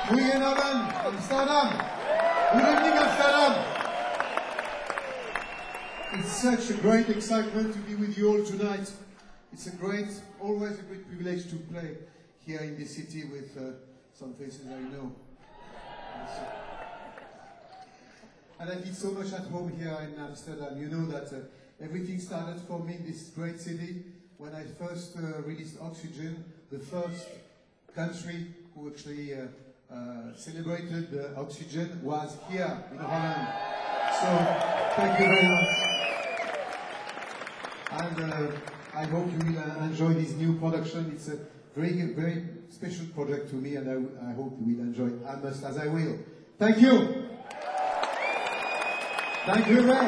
Goedenavond, Amsterdam. Good evening, Amsterdam. It's such a great excitement to be with you all tonight. It's always a great privilege to play here in this city with some faces I know. And I feel so much at home here in Amsterdam. You know that everything started for me in this great city when I first released Oxygen, the first country who actually celebrated Oxygen was here in Holland. So thank you very much. And I hope you will enjoy this new production. It's a very special project to me, and I hope you will enjoy it as much as I will. Thank you. Thank you, Ray.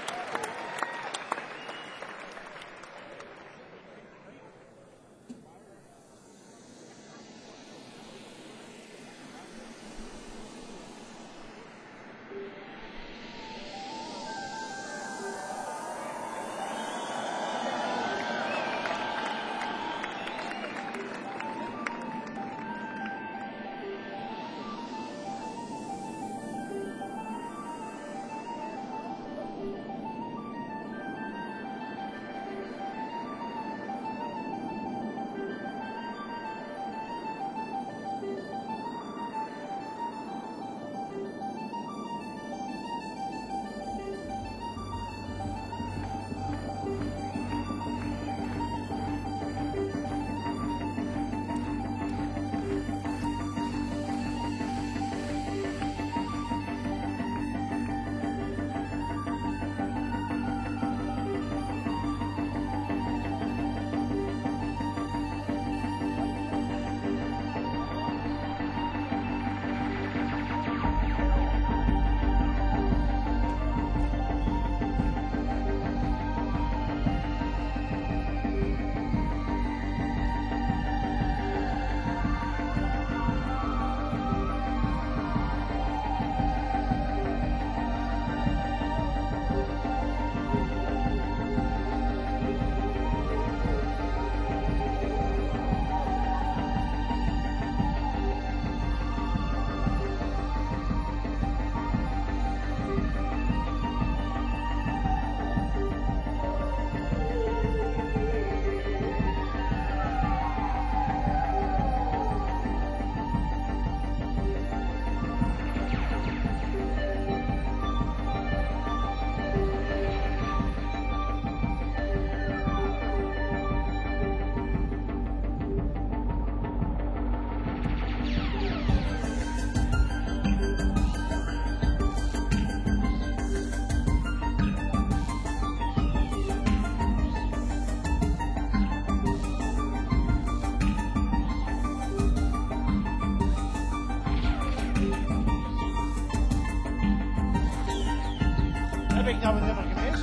Heb ik nou een nummer gemist?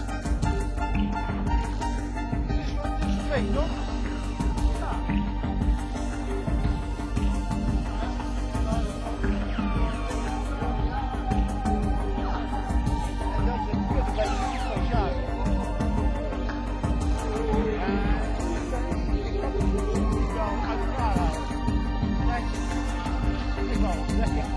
Dit is twee, toch? Ja. En dat is een beetje speciaal. Ik wil uit elkaar halen. Kijk, ik wil lekker.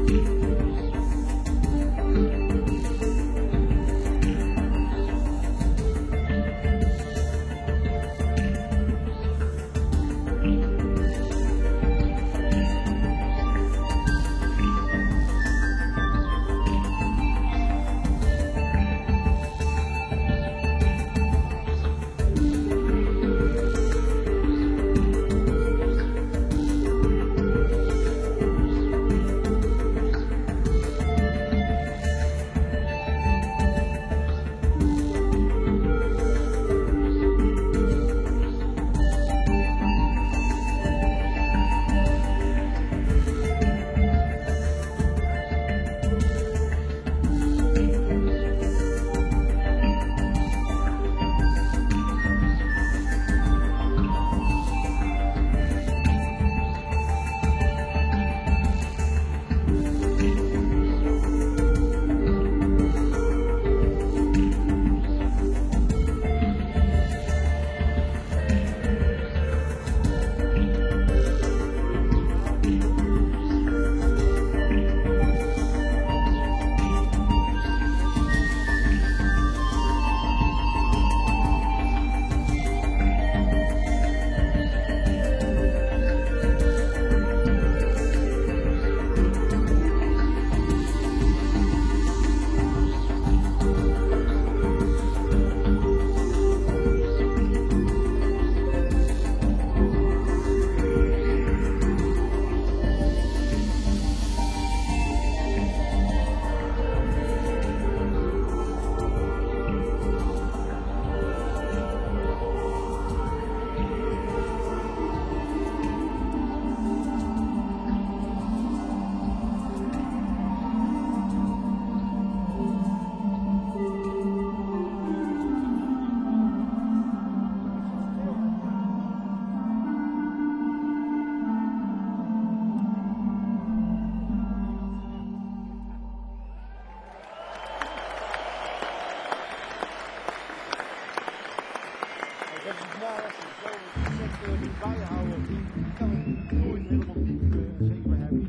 bijhouden, kan het nooit helemaal diep, zeker bij hem.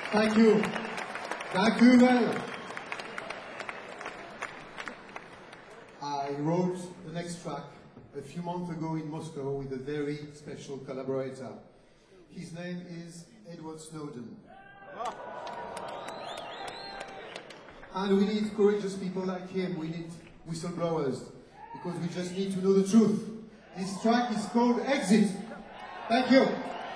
Thank you. Thank you well. I wrote the next track a few months ago in Moscow with a very special collaborator. His name is Edward Snowden. And we need courageous people like him. We need whistleblowers because we just need to know the truth. This track is called Exit. Thank you.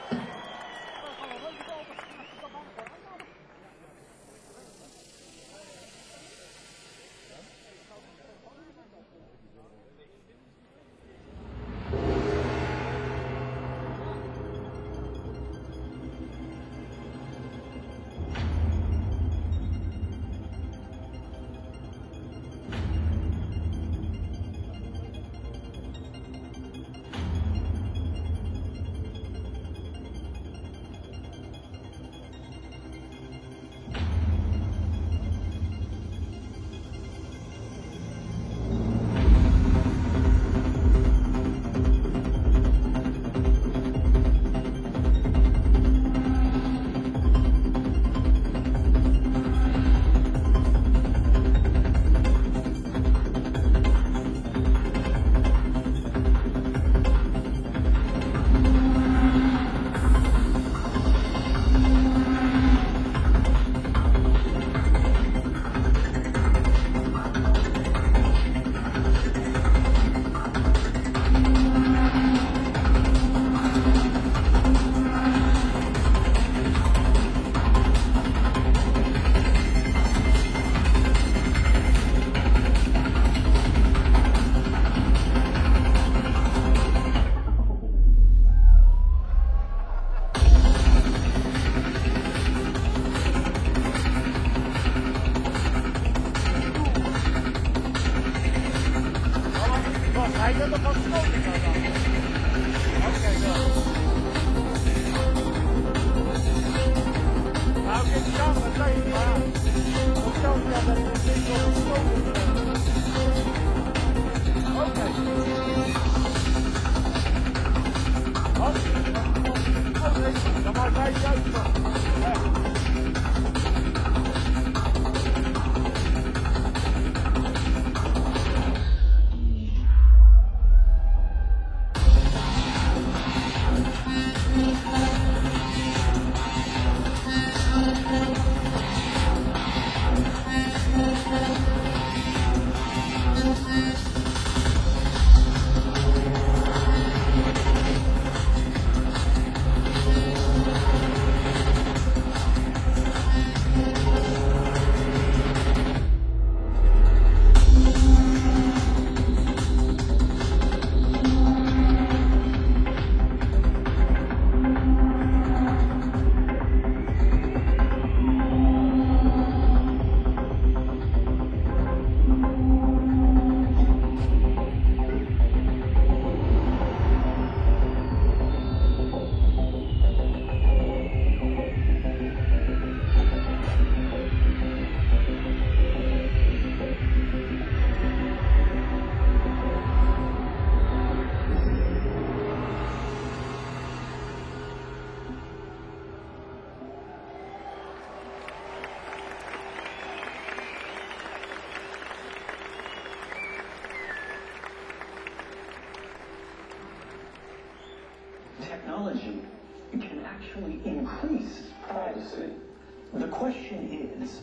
Technology can actually increase privacy. The question is,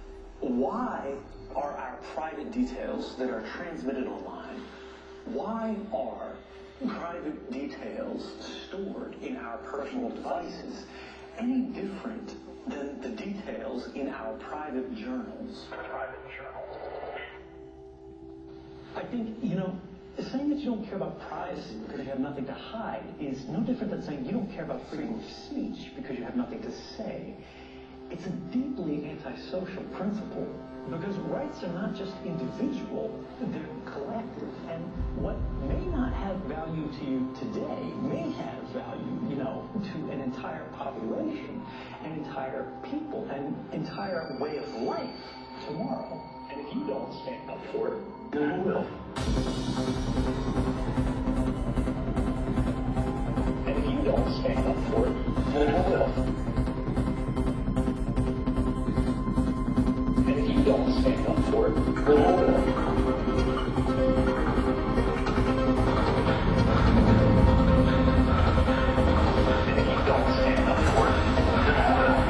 why are our private details that are transmitted online, why are private details stored in our personal devices any different than the details in our private journals? I think, saying that you don't care about privacy because you have nothing to hide is no different than saying you don't care about freedom of speech because you have nothing to say. It's a deeply antisocial principle because rights are not just individual, they're collective. And what may not have value to you today may have value, to an entire population, an entire people, an entire way of life tomorrow. And if you don't stand up for it, then who will? And if you don't stand up for it, then who will? for it, then hold it. And if you don't stand up for it, then hold it.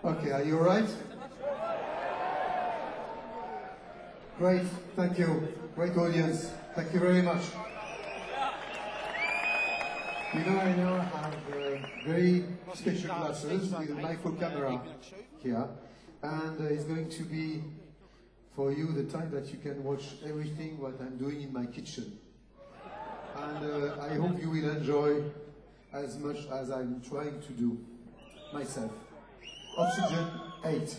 Okay, are you all right? Great, thank you. Great audience. Thank you very much. You know, I now have very special glasses with a micro camera here, and it's going to be for you the time that you can watch everything what I'm doing in my kitchen. And I hope you will enjoy as much as I'm trying to do myself. Oxygen 8.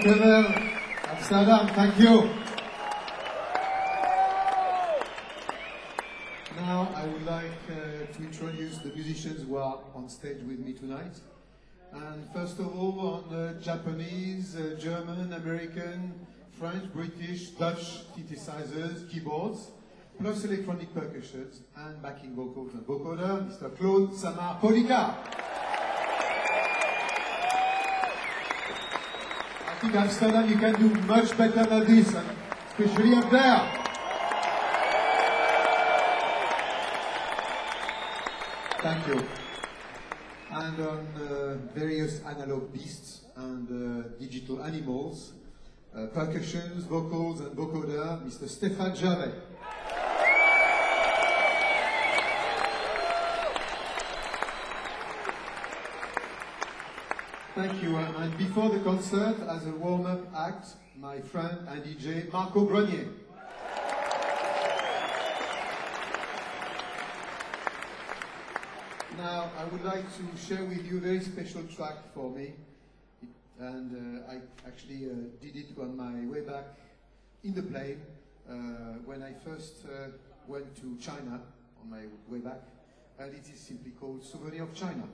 Kevel, Amsterdam, thank you. Now I would like to introduce the musicians who are on stage with me tonight. And first of all, on Japanese, German, American, French, British, Dutch synthesizers, keyboards, plus electronic percussions and backing vocals and vocoder, Mr. Claude Samar Polika. I think Amsterdam, you can do much better than this, and especially up there. Thank you. And on various analog beasts and digital animals, percussions, vocals and vocoder, Mr. Stéphane Javet. Thank you. And before the concert, as a warm-up act, my friend and DJ Marco Grenier. Now, I would like to share with you a very special track for me. And I actually did it on my way back in the plane when I first went to China on my way back. And it is simply called Souvenir of China.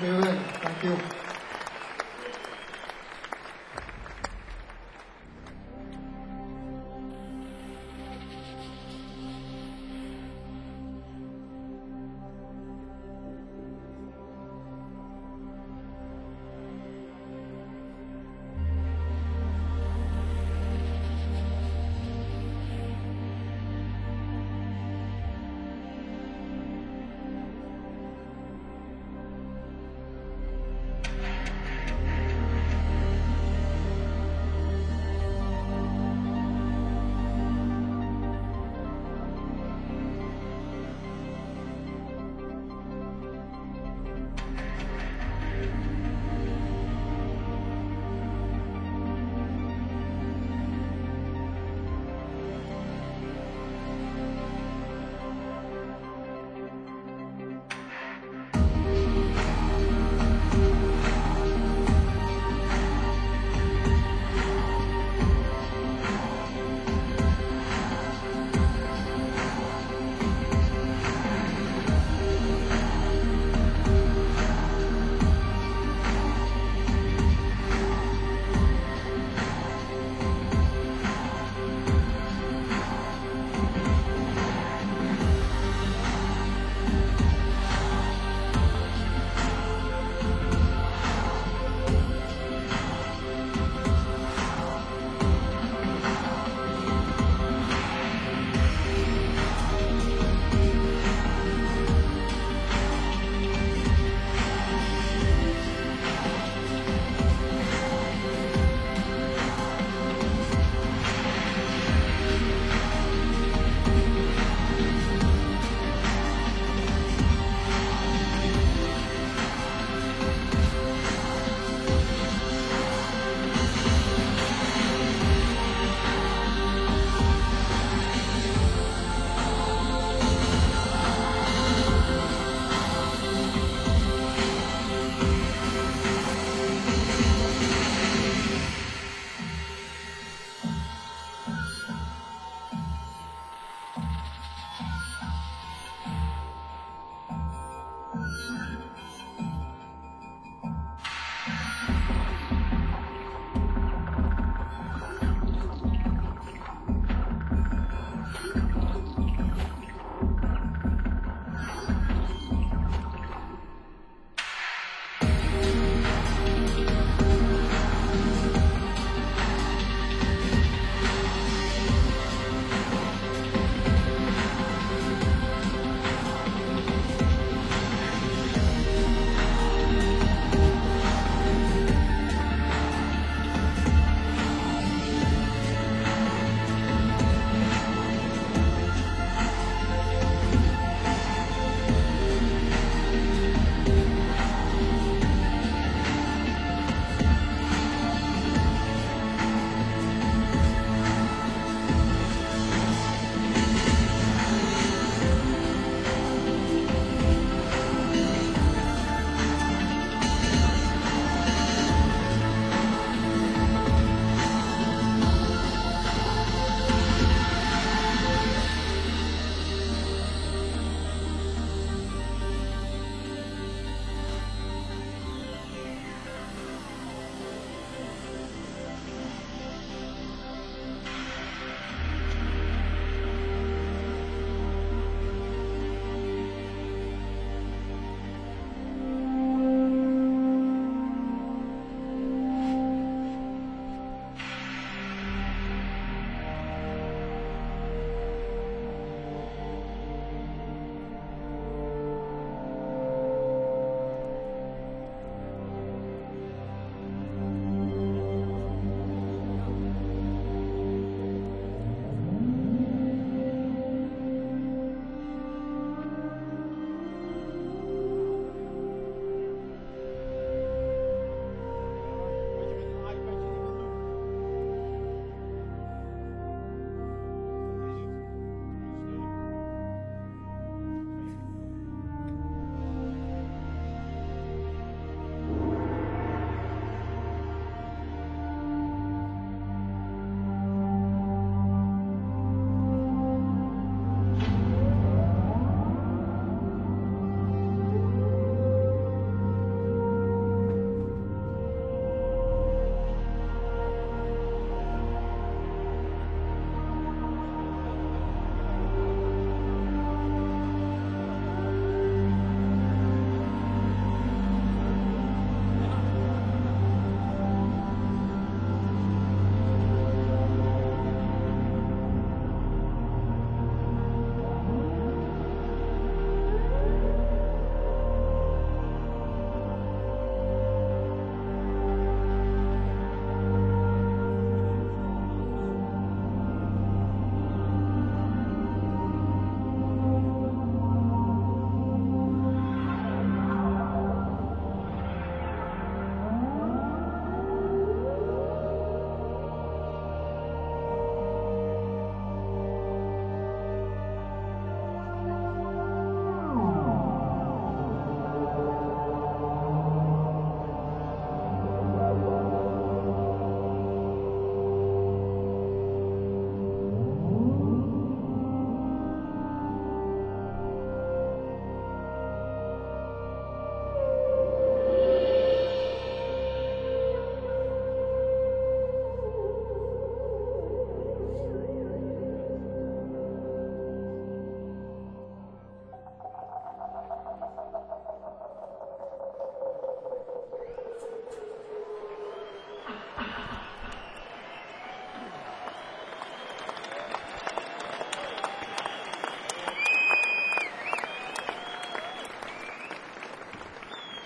very well. Thank you.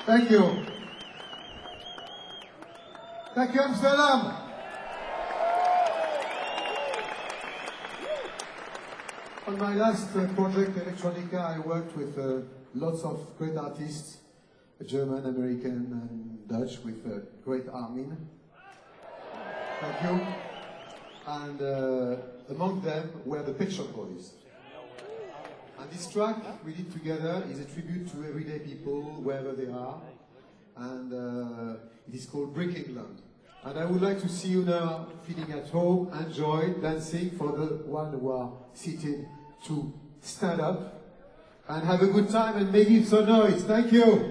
Thank you. Thank you, Amsterdam. On my last project, Electronica, I worked with lots of great artists, German, American, and Dutch, with great Armin. Thank you. And among them were the Pet Shop Boys. And this track we did together is a tribute to everyday people, wherever they are. And it is called Brick England. And I would like to see you now feeling at home, enjoy, dancing, for the one who are seated to stand up and have a good time and make some noise. Thank you.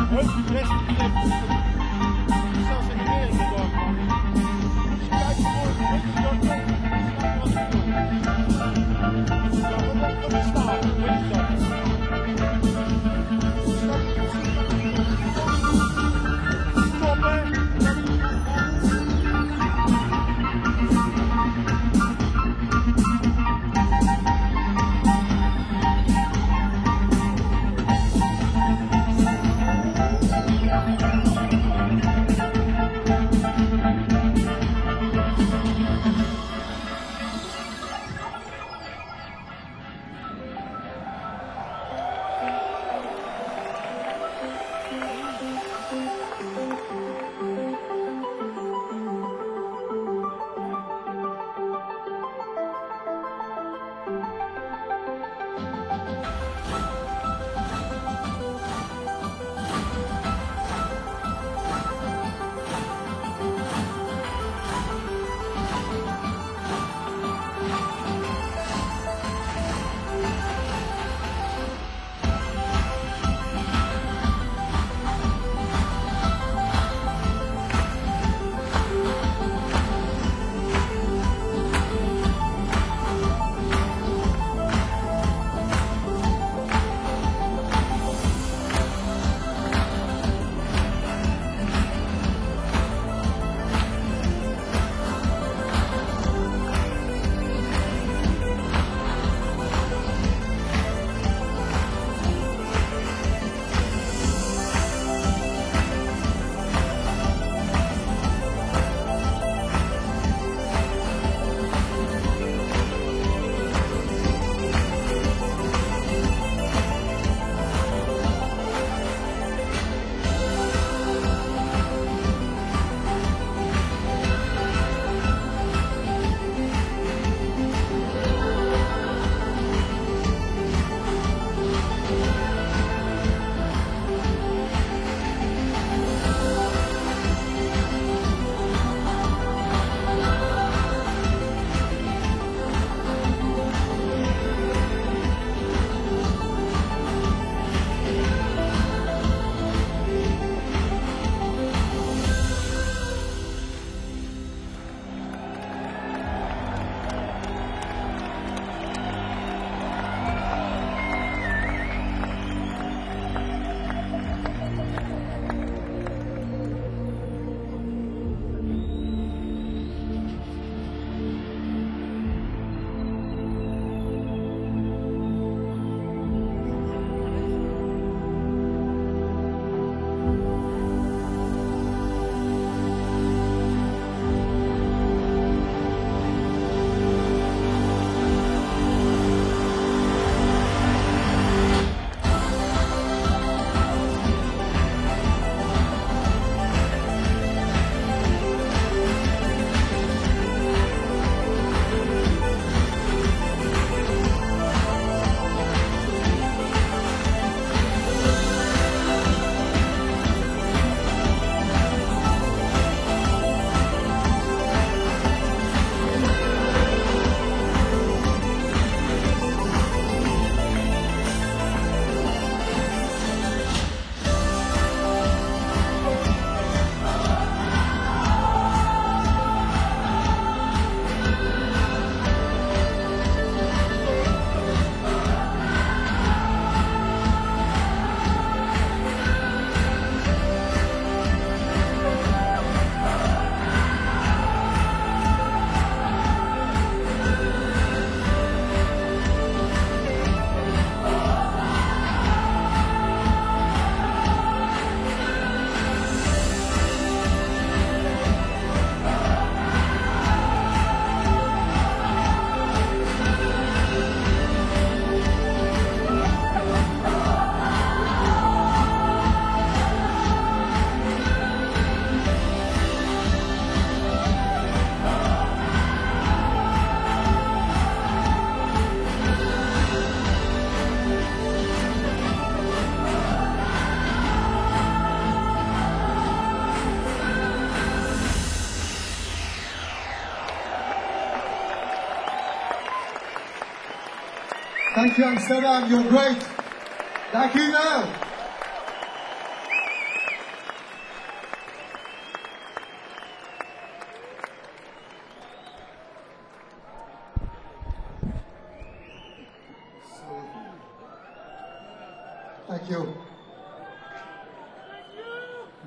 Thank you, Amsterdam. You're great. Thank you now.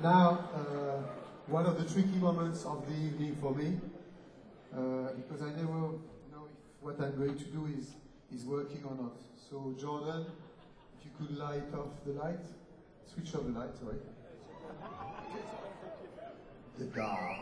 Now, one of the tricky moments of the evening for me, because I never know if what I'm going to do is working or not. So Jordan, if you could light off the light, switch off the light, sorry. The dark.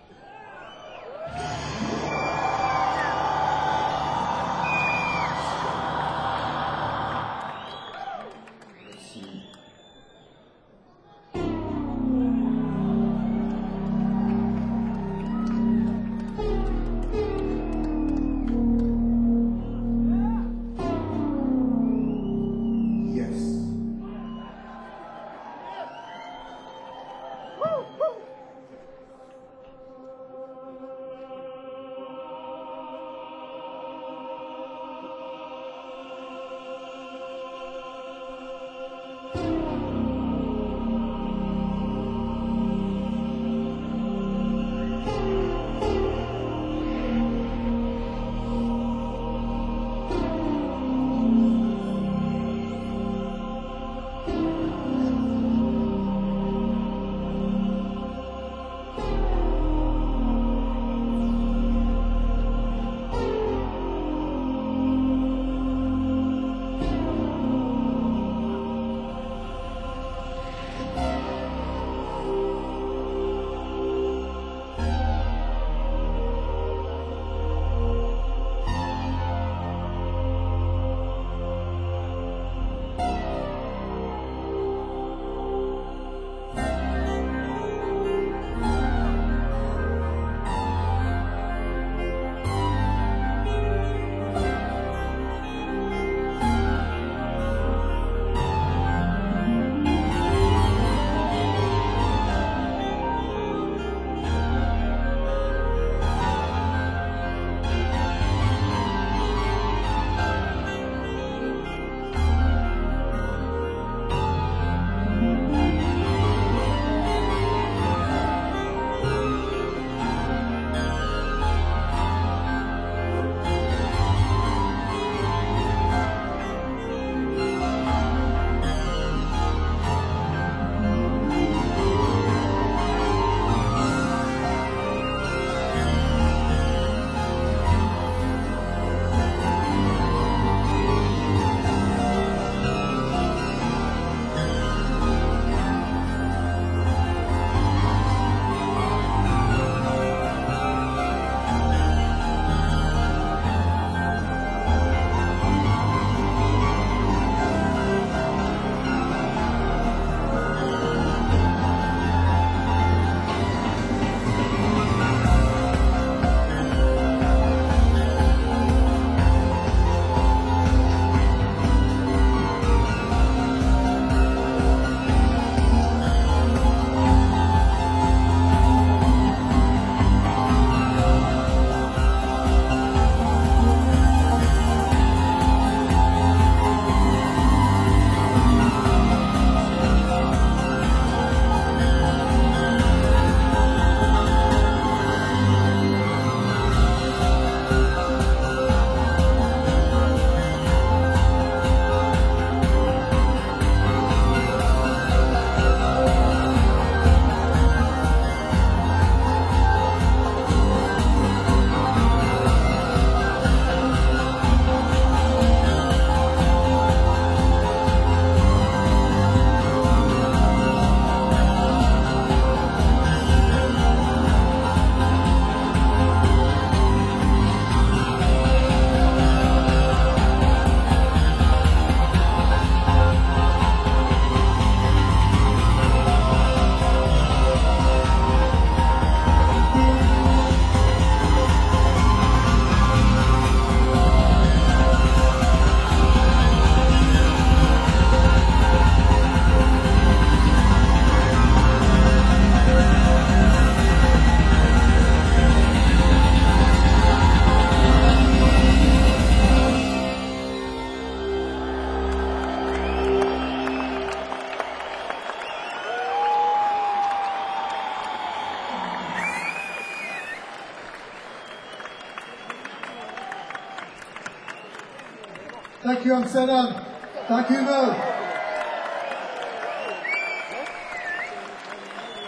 Thank you, Amsterdam. Thank you, Mo.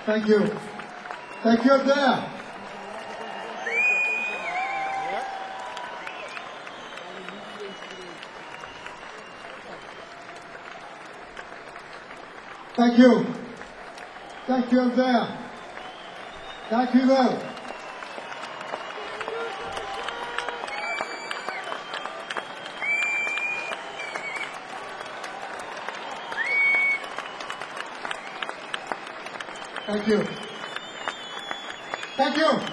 Thank you. Thank you up there. Thank you. Thank you up there. Thank you well. Thank you. Thank you.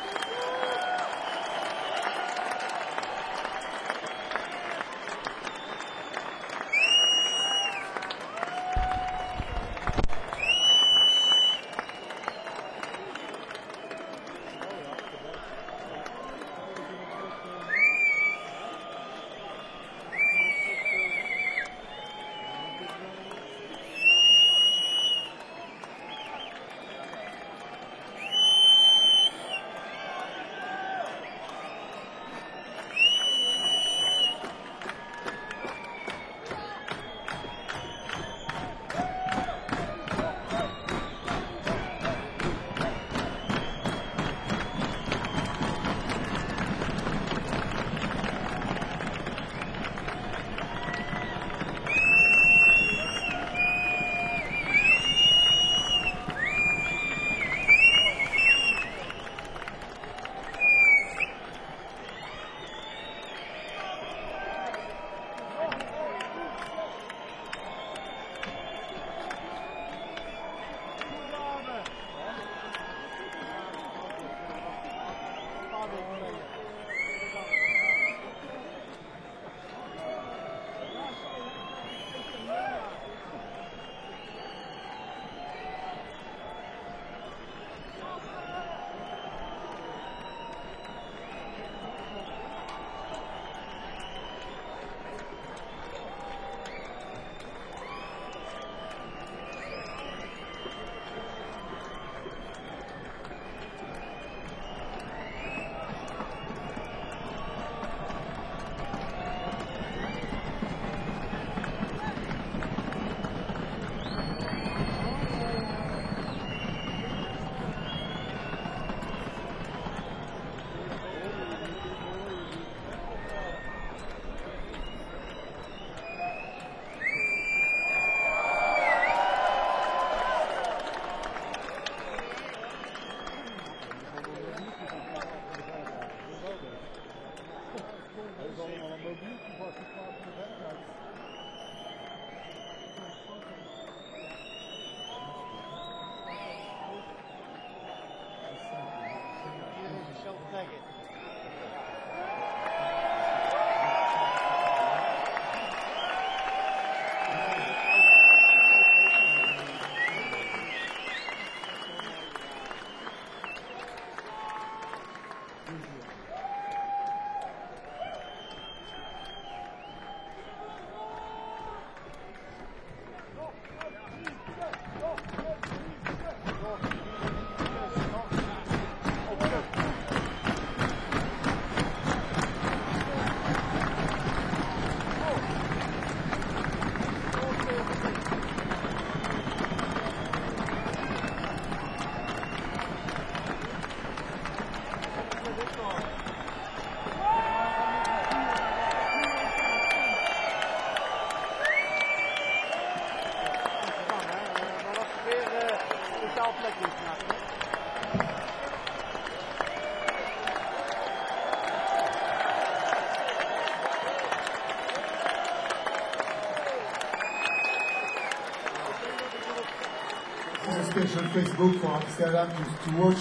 A special Facebook for Amsterdam to watch,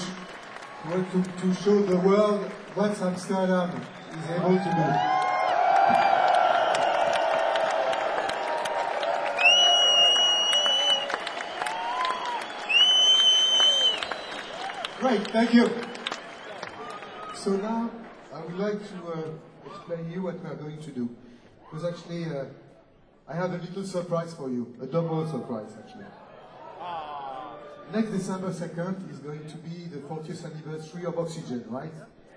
to show the world what Amsterdam is able to do. Great, thank you. So now I would like to explain you what we are going to do. Because actually I have a little surprise for you, a double surprise actually. Next December 2nd is going to be the 40th anniversary of Oxygen, right?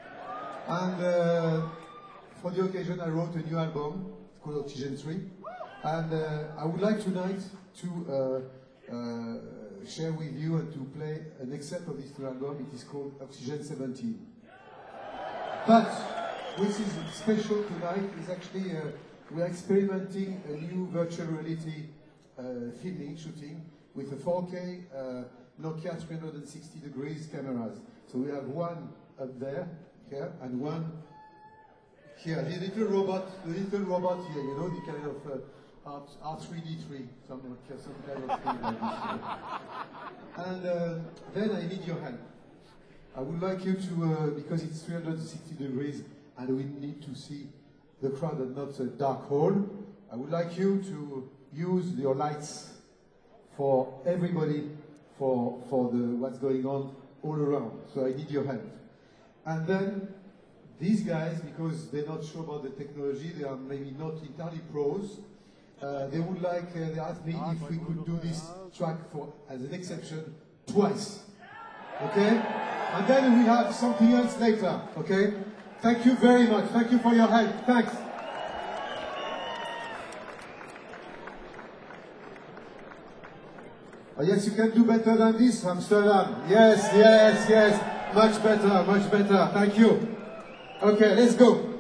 And for the occasion I wrote a new album, it's called Oxygen 3. And I would like tonight to share with you and to play an excerpt of this new album. It is called Oxygen 17. But what is special tonight is actually we are experimenting a new virtual reality shooting with a 4K Nokia 360 degrees cameras. So we have one up there, here, and one here. The little robot here, you know, the kind of R3D3, some kind of thing like this. And then I need your help. I would like you to, because it's 360 degrees and we need to see the crowd and not a dark hole, I would like you to use your lights for everybody, for what's going on all around. So I need your help. And then these guys, because they're not sure about the technology, they are maybe not entirely pros, they would like, they asked me if we could do this track for, as an exception, twice. Okay? And then we have something else later. Okay? Thank you very much. Thank you for your help. Thanks. Oh, yes, you can do better than this, Amsterdam. Yes, yes, yes. Much better, much better. Thank you. Okay, let's go.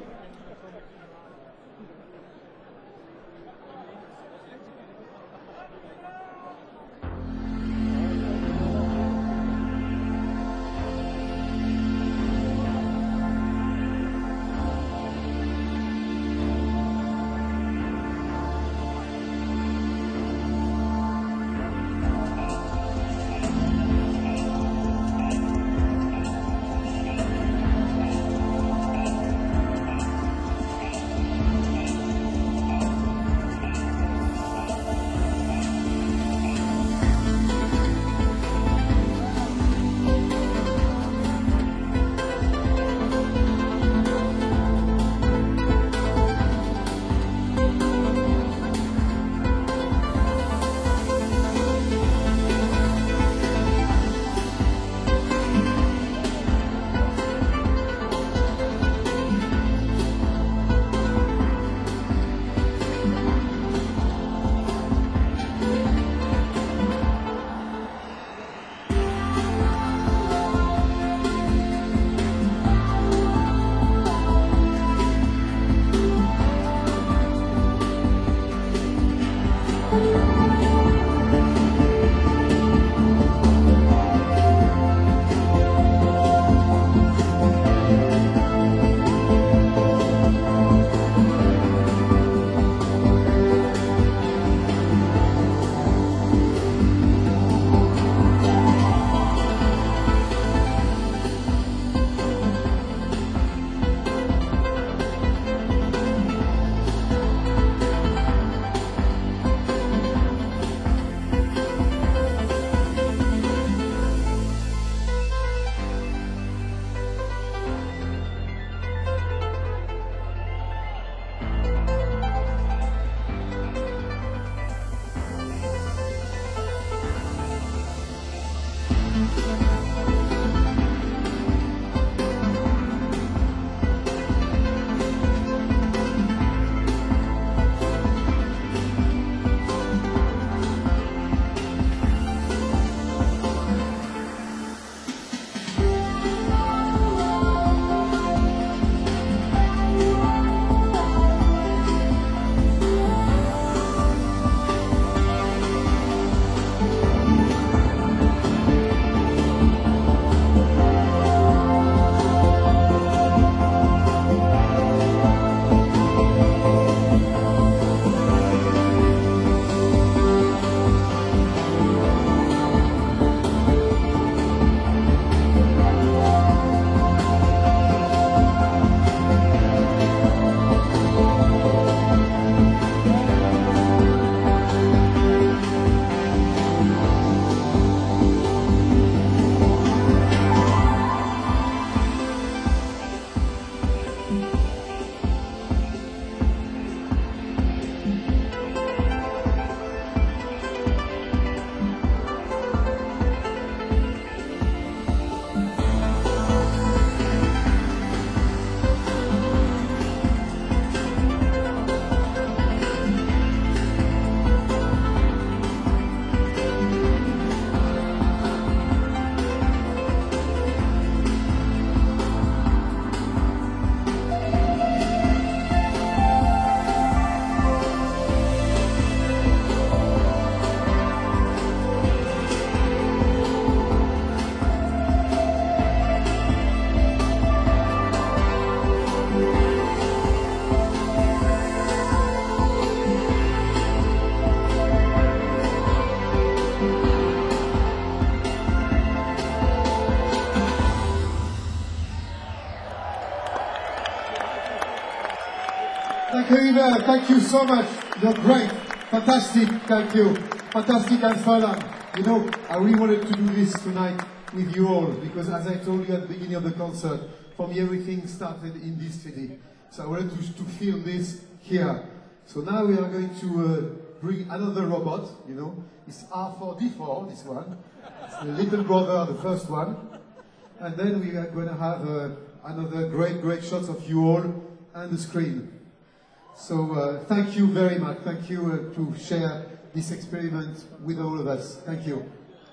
Oliver, thank you so much. You're great. Fantastic. Thank you. Fantastic and fun. You know, I really wanted to do this tonight with you all because, as I told you at the beginning of the concert, for me everything started in this city. So I wanted to film this here. So now we are going to bring another robot, you know. It's R4D4, this one. It's the little brother, the first one. And then we are going to have another great shots of you all and the screen. So thank you very much. Thank you to share this experiment with all of us. Thank you.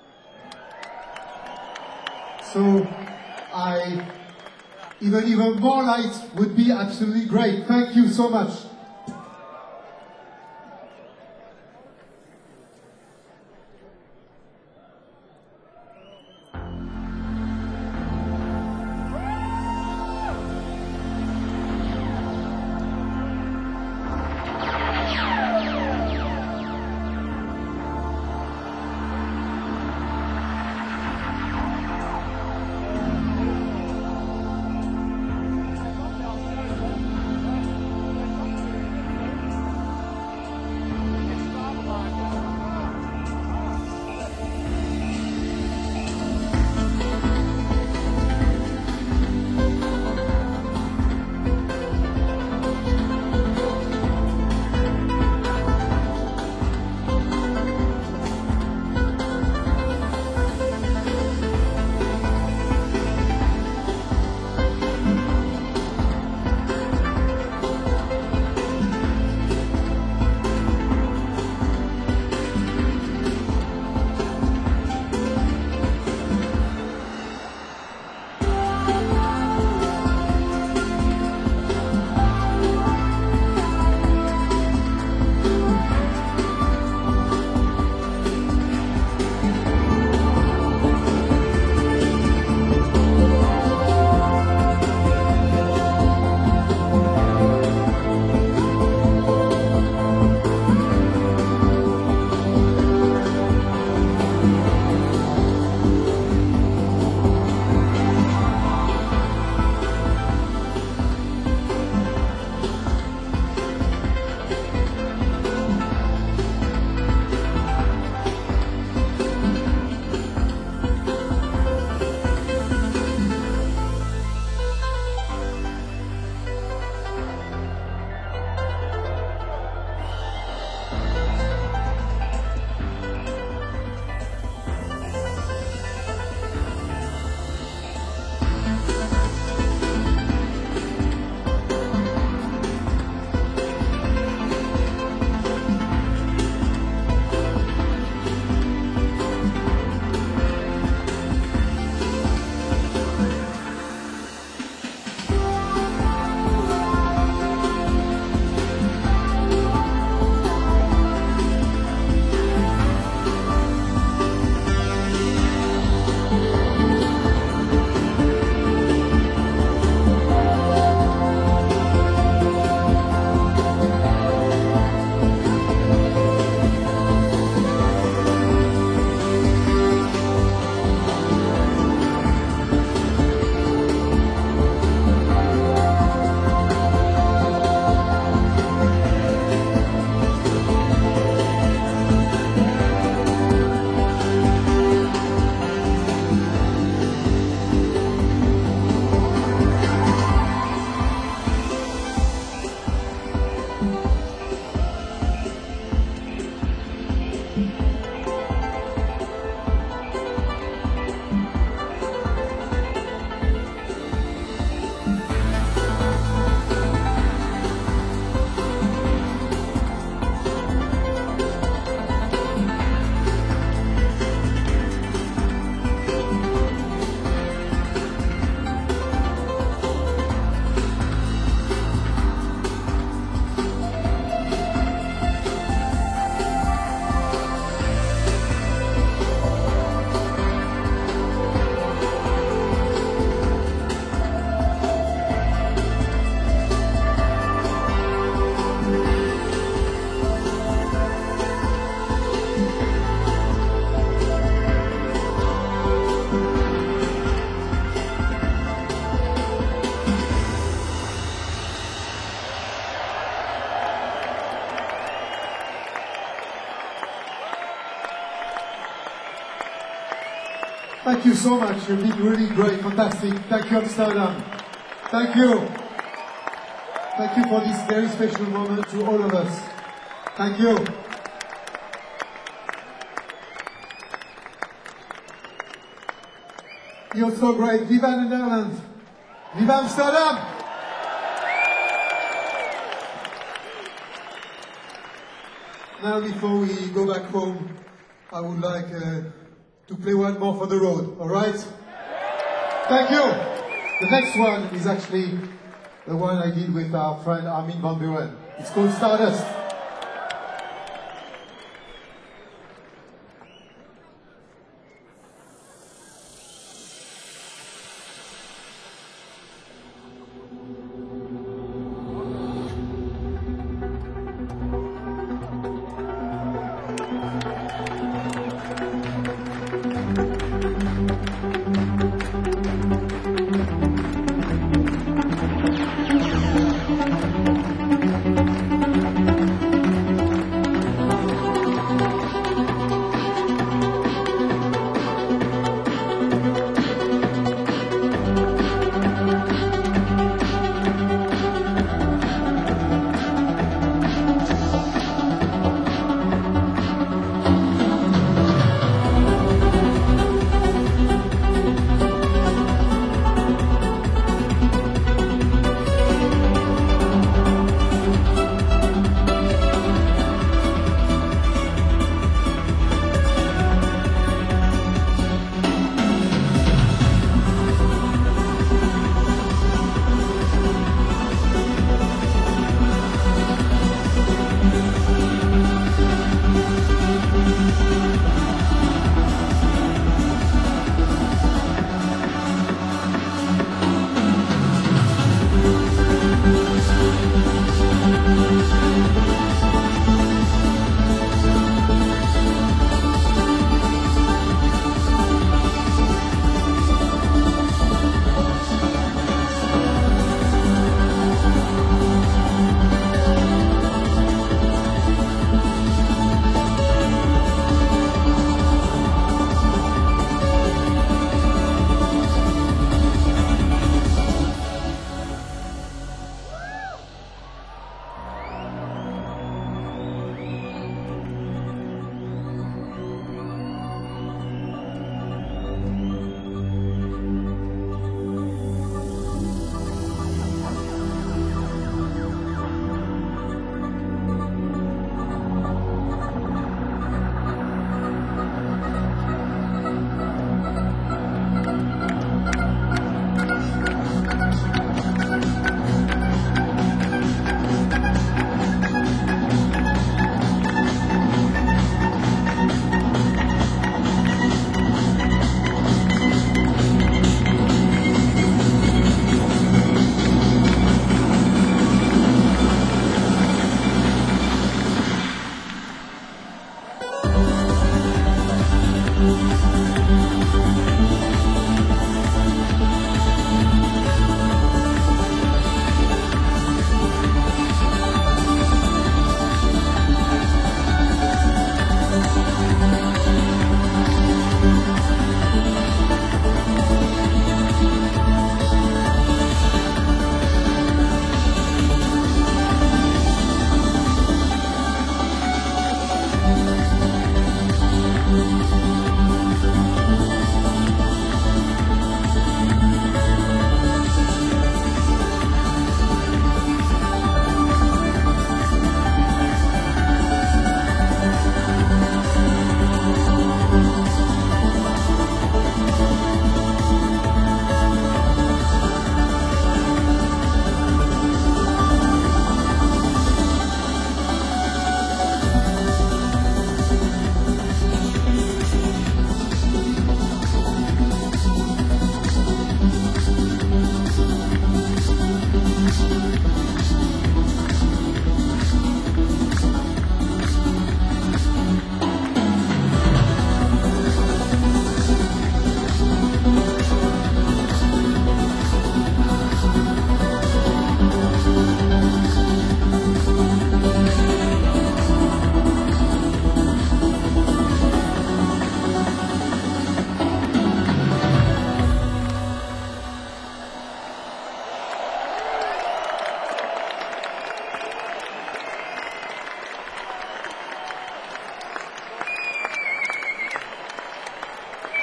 So even more lights would be absolutely great. Thank you so much. Thank you so much. You've been really great, fantastic. Thank you, Amsterdam. Thank you. Thank you for this very special moment to all of us. Thank you. You're so great. Viva the Netherlands. Viva Amsterdam. Now, before we go back home, I would like to play one more for the road, all right? Thank you. The next one is actually the one I did with our friend Armin van Buuren. It's called Stardust.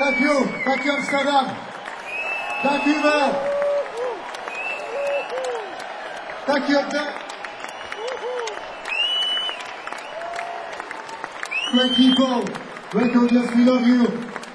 Thank you. Thank you, Amsterdam. Thank you, Vel. Thank you, great people. Great audience. We love you.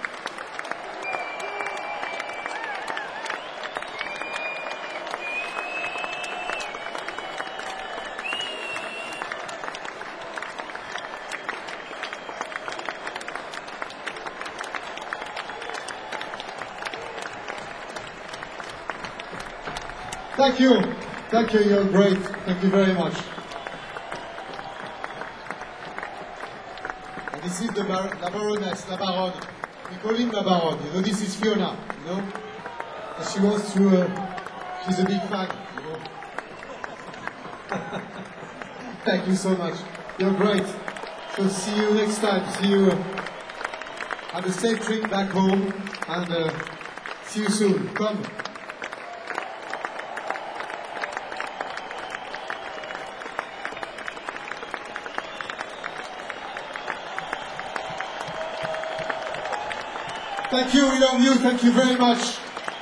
Thank you. Thank you. You're great. Thank you very much. And this is the La Baroness, La Baronne. We call him La Baronne. You know, this is Fiona. You know, and she wants to. She's a big fan. You know. Thank you so much. You're great. So see you next time. See you. Have a safe trip back home, and see you soon. Come. Thank you, we love you, thank you very much.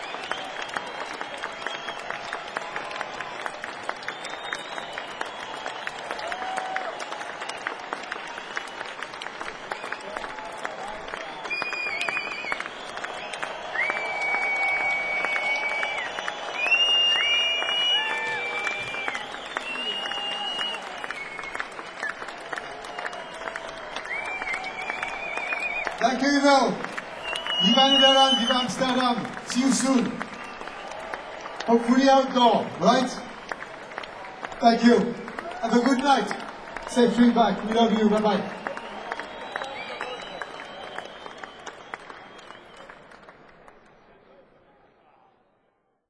Thank you, Ivo. Viva Netherlands, Viva Amsterdam. See you soon. Hopefully outdoor, right? Thank you. Have a good night. Safe trip back. We love you. Bye-bye.